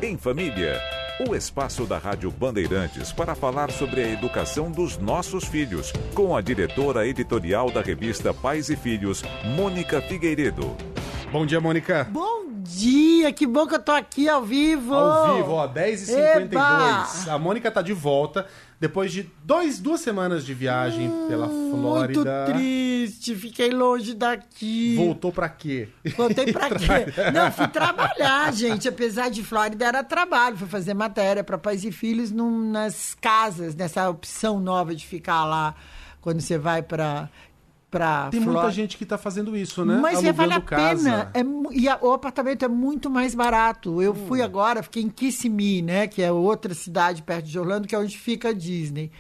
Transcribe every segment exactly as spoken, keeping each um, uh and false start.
Em Família, o espaço da Rádio Bandeirantes para falar sobre a educação dos nossos filhos, com a diretora editorial da revista Pais e Filhos, Mônica Figueiredo. Bom dia, Mônica. Bom dia, que bom que eu tô aqui ao vivo. Ao vivo, ó, dez e cinquenta e dois. A Mônica tá de volta depois de dois, duas semanas de viagem hum, pela Flórida. Muito triste, fiquei longe daqui. Voltou pra quê? Voltei pra quê? Não, fui trabalhar, gente. Apesar de Flórida, era trabalho. Fui fazer matéria para Pais e Filhos num, nas casas, nessa opção nova de ficar lá quando você vai pra... Pra Tem Flórida. Muita gente que está fazendo isso, né? Mas Alugando vale a casa. pena. É, e a, o apartamento é muito mais barato. Eu hum. fui agora, fiquei em Kissimmee, né? Que é outra cidade perto de Orlando, que é onde fica a Disney.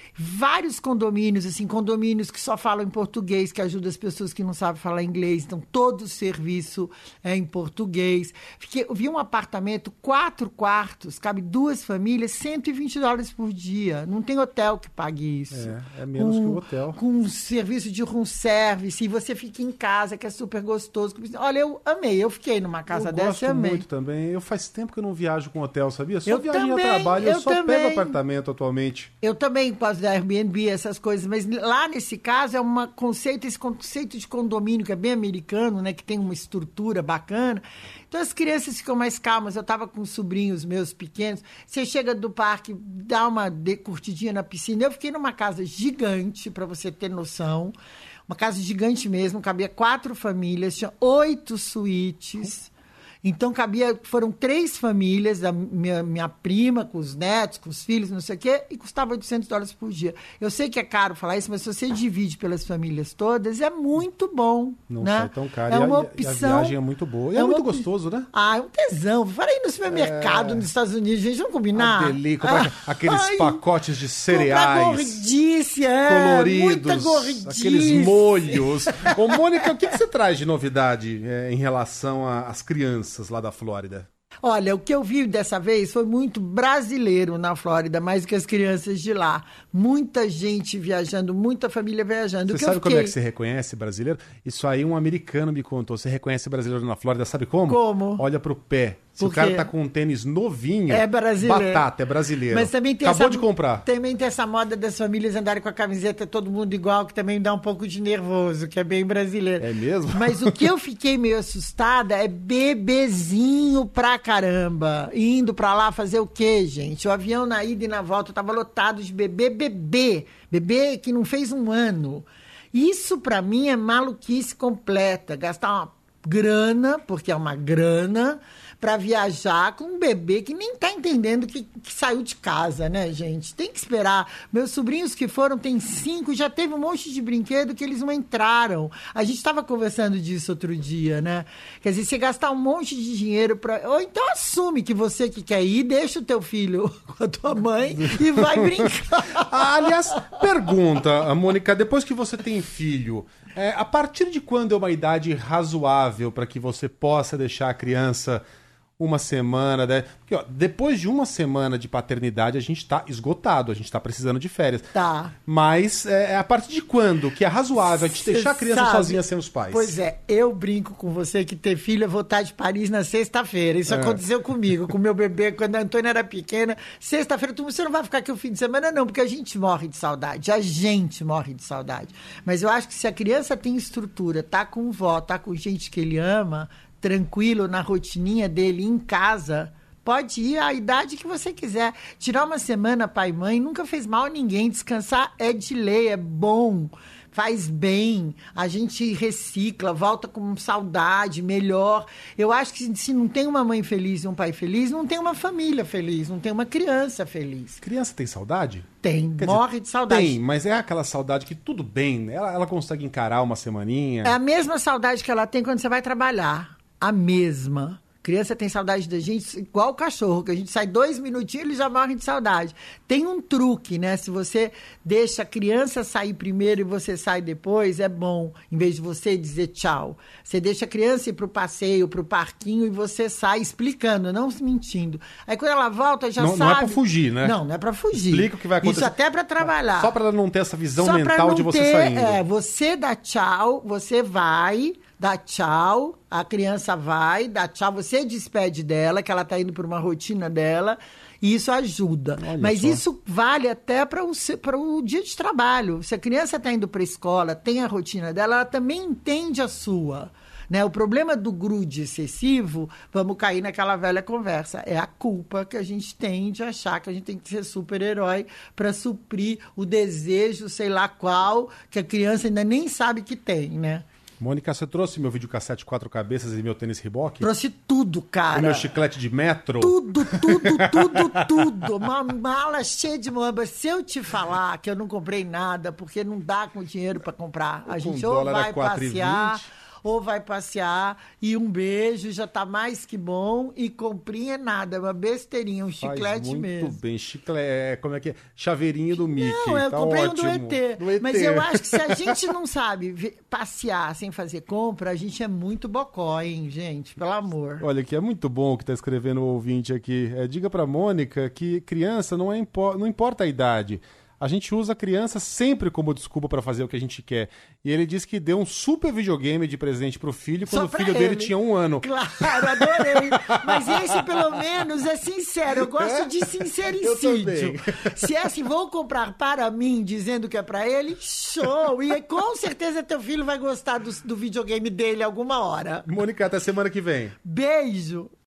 Vários condomínios, assim, condomínios que só falam em português, que ajudam as pessoas que não sabem falar inglês. Então, todo o serviço é em português. Fiquei, eu vi um apartamento, quatro quartos, cabe duas famílias, cento e vinte dólares por dia. Não tem hotel que pague isso. É, é menos com, que o hotel. Com um serviço de room service, e você fica em casa, que é super gostoso. Olha, eu amei, eu fiquei numa casa eu dessa e amei. Eu gosto muito também. Eu faz tempo que eu não viajo com hotel, sabia? Só eu viagem também, a trabalho, eu, eu só também. pego apartamento atualmente. Eu também posso dar Airbnb, essas coisas, mas lá nesse caso é um conceito, esse conceito de condomínio que é bem americano, né, que tem uma estrutura bacana. Então as crianças ficam mais calmas. Eu estava com sobrinhos meus pequenos, você chega do parque, dá uma curtidinha na piscina. Eu fiquei numa casa gigante, para você ter noção, uma casa gigante mesmo, cabia quatro famílias, tinha oito suítes. Então, cabia, foram três famílias, da minha, minha prima, com os netos, com os filhos, não sei o quê, e custava oitocentos dólares por dia. Eu sei que é caro falar isso, mas se você divide pelas famílias todas, é muito bom. Não né? sai tão caro. É e uma a, opção. E a viagem é muito boa. E é, é muito gostoso, né? Ah, é um tesão. Farei no supermercado é... nos Estados Unidos, gente, vamos combinar? A delícia, comprar ah, aqueles ai, pacotes de cereais. Gordice, é, coloridos, muita gordice. Aqueles molhos. Ô, Mônica, o que, que você traz de novidade é, em relação às crianças lá da Flórida? Olha, o que eu vi dessa vez foi muito brasileiro na Flórida, mais do que as crianças de lá. Muita gente viajando, muita família viajando. Você que sabe fiquei... como é que você reconhece brasileiro? Isso aí um americano me contou. Você reconhece brasileiro na Flórida, sabe como? Como? Olha pro pé. Se o cara tá com um tênis novinho, é brasileiro. Batata, é brasileiro. Mas também tem Acabou essa, de comprar. Também tem essa moda das famílias andarem com a camiseta todo mundo igual, que também dá um pouco de nervoso, que é bem brasileiro. É mesmo? Mas o que eu fiquei meio assustada é bebezinho pra caramba. Indo pra lá fazer o quê, gente? O avião na ida e na volta tava lotado de bebê, bebê. Bebê que não fez um ano. Isso pra mim é maluquice completa. Gastar uma grana, porque é uma grana, para viajar com um bebê que nem tá entendendo que, que saiu de casa, né, gente? Tem que esperar. Meus sobrinhos que foram, tem cinco, já teve um monte de brinquedo que eles não entraram. A gente estava conversando disso outro dia, né? Quer dizer, você gastar um monte de dinheiro para... Ou então assume que você que quer ir, deixa o teu filho com a tua mãe e vai brincar. Ah, aliás, pergunta, Mônica, depois que você tem filho, é, a partir de quando é uma idade razoável para que você possa deixar a criança uma semana, né? Porque, ó, depois de uma semana de paternidade, a gente tá esgotado, a gente tá precisando de férias. Tá. Mas é, a partir de quando que é razoável a gente Cê deixar a criança sabe, sozinha sem os pais? Pois é, eu brinco com você que ter filho é voltar de Paris na sexta-feira. Isso é. aconteceu comigo, com meu bebê, quando a Antônia era pequena. Sexta-feira, tu, você não vai ficar aqui o fim de semana, não, porque a gente morre de saudade. A gente morre de saudade. Mas eu acho que se a criança tem estrutura, tá com vó, tá com gente que ele ama, tranquilo na rotininha dele em casa, pode ir à idade que você quiser. Tirar uma semana pai e mãe nunca fez mal a ninguém. Descansar é de lei, é bom, faz bem, a gente recicla, volta com saudade, melhor. Eu acho que se não tem uma mãe feliz e um pai feliz, não tem uma família feliz, não tem uma criança feliz. Criança tem saudade? Tem, Quer morre dizer, de saudade. Tem, mas é aquela saudade que tudo bem, né? ela, ela consegue encarar uma semaninha. É a mesma saudade que ela tem quando você vai trabalhar. A mesma. Criança tem saudade da gente igual o cachorro, que a gente sai dois minutinhos e eles já morrem de saudade. Tem um truque, né? Se você deixa a criança sair primeiro e você sai depois, é bom. Em vez de você dizer tchau. Você deixa a criança ir pro passeio, pro parquinho e você sai explicando, não mentindo. Aí quando ela volta, já não, sabe... Não é pra fugir, né? Não, não é pra fugir. Explica o que vai acontecer. Isso até pra trabalhar. Só pra ela não ter essa visão Só mental de você ter, saindo. É, você dá tchau, você vai... dá tchau, a criança vai, dá tchau, você despede dela, que ela está indo para uma rotina dela, e isso ajuda. Olha Mas só. Isso vale até para o, para o dia de trabalho. Se a criança está indo para a escola, tem a rotina dela, ela também entende a sua. Né? O problema do grude excessivo, vamos cair naquela velha conversa, é a culpa que a gente tem de achar que a gente tem que ser super-herói para suprir o desejo, sei lá qual, que a criança ainda nem sabe que tem, né? Mônica, você trouxe meu videocassete quatro cabeças e meu tênis Reebok? Trouxe tudo, cara. O meu chiclete de metro? Tudo, tudo, tudo, tudo. Uma mala cheia de moamba. Se eu te falar que eu não comprei nada, porque não dá com dinheiro para comprar, a gente ou vai passear... ou vai passear, e um beijo, já tá mais que bom, e comprinha é nada, é uma besteirinha, um Faz chiclete muito mesmo. Muito bem, chiclete, como é que é? Chaveirinho do Mickey. Não, eu tá comprei ótimo. um do E T, do E T. Mas eu acho que se a gente não sabe ver, passear sem fazer compra, a gente é muito bocó, hein, gente? Pelo amor. Olha, que é muito bom o que tá escrevendo o ouvinte aqui. É, diga pra Mônica que criança não, é impo- não importa a idade. A gente usa a criança sempre como desculpa para fazer o que a gente quer. E ele disse que deu um super videogame de presente pro filho quando o filho ele. dele tinha um ano. Claro, adorei. Mas esse, pelo menos, é sincero. Eu gosto de sincericídio. Se é assim, vou comprar para mim, dizendo que é para ele, show. E com certeza teu filho vai gostar do, do videogame dele alguma hora. Mônica, até semana que vem. Beijo.